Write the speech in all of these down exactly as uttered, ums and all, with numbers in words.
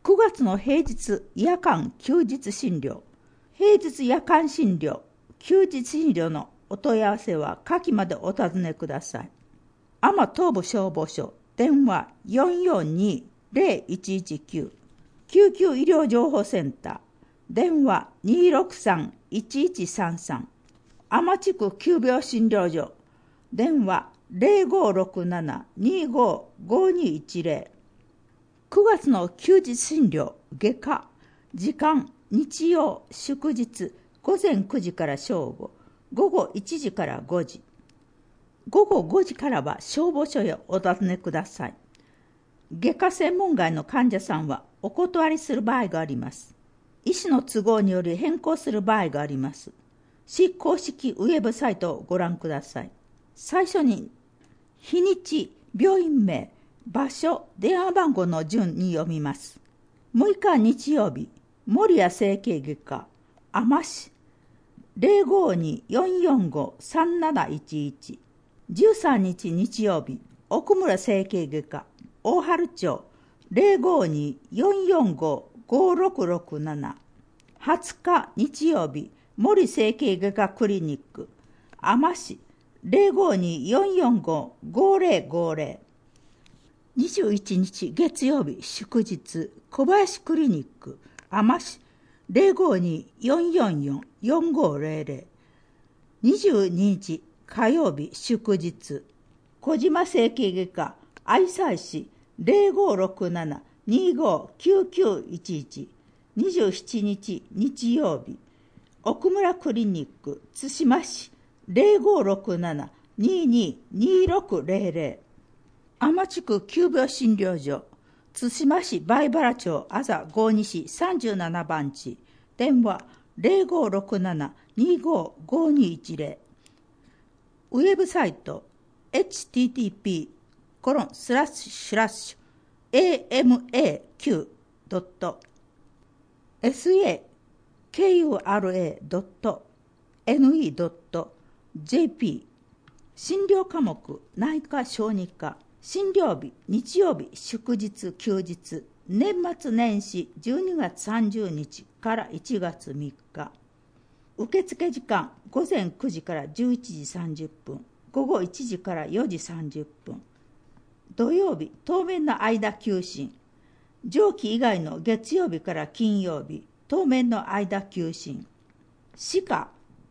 くがつの平日夜間休日診療、平日夜間診療、休日診療のお問い合わせは下記までお尋ねください。多摩東部消防署、電話 よんよんに ゼロいちいちきゅう、救急医療情報センター、電話 にーろくさんいちいちさんさん、多摩地区急病診療所、電話 ゼロごろくなな にーごーごにいちゼロ、くがつの休日診療、外科、時間、日曜、祝日、午前くじから正午、午後いちじからごじ、午後ごじからは消防署へお尋ねください。外科専門外の患者さんはお断りする場合があります。医師の都合により変更する場合があります。市公式ウェブサイトをご覧ください。最初に、日にち、病院名、場所、電話番号の順に読みます。むいか日曜日、守谷整形外科、多摩市、ゼロごに よんよんご さんなないちいち。じゅうさんにち日曜日、奥村整形外科、大原町、ゼロごに よんよんご ごろくろくなな。はつか日曜日、森整形外科クリニック、多摩市、ゼロごに よんよんご ごゼロごゼロ。にじゅういちにち月曜日祝日、小林クリニック、多摩市、ゼロごに よんよんよん よんごゼロゼロ。にじゅうににち火曜日祝日、小島整形外科、愛西市、ゼロごろくなな にーごきゅうきゅういちいち。にじゅうしちにち日曜日、奥村クリニック、津島市、ゼロごろくなな にーにー にーろくゼロゼロ。多摩地区急病診療所、津島市梅原町あざ郷西さんじゅうななばんち、電話 ゼロごろくなな にーごごにいちゼロ。ウェブサイト エイチティーティーピー コロンスラッシュスラッシュ エーエムエーキュー ドット エスエーケーユーアールエー ドット エヌイー ドット ジェーピー。 診療科目、内科小児科、診療日、日曜日、祝日、休日、年末年始じゅうにがつさんじゅうにちからいちがつみっか。受付時間、午前くじからじゅういちじさんじゅっぷん、午後いちじからよじさんじゅっぷん。土曜日、当面の間休診。上記以外の月曜日から金曜日、当面の間休診。歯科、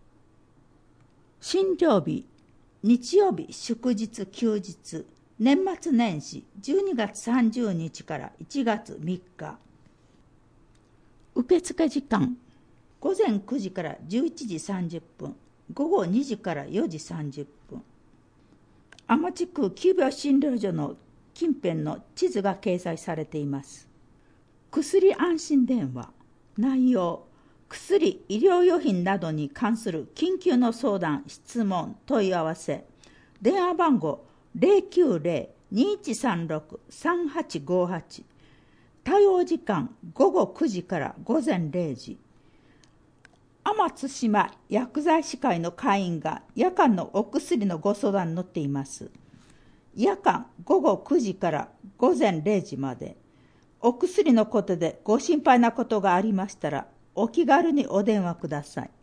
診療日、日曜日、祝日、休日、年末年始じゅうにがつさんじゅうにちからいちがつみっか。受付時間、午前くじからじゅういちじさんじゅっぷん、午後にじからよじさんじゅっぷん。多摩地区急病診療所の近辺の地図が掲載されています。薬安心電話、内容、薬、医療用品などに関する緊急の相談、質問、問い合わせ、電話番号ゼロきゅうゼロ にいちさんろく さんはちごはち。対応時間、午後くじから午前れいじ。天津島薬剤師会の会員が夜間のお薬のご相談に乗っています。夜間午後くじから午前れいじまで。お薬のことでご心配なことがありましたら、お気軽にお電話ください。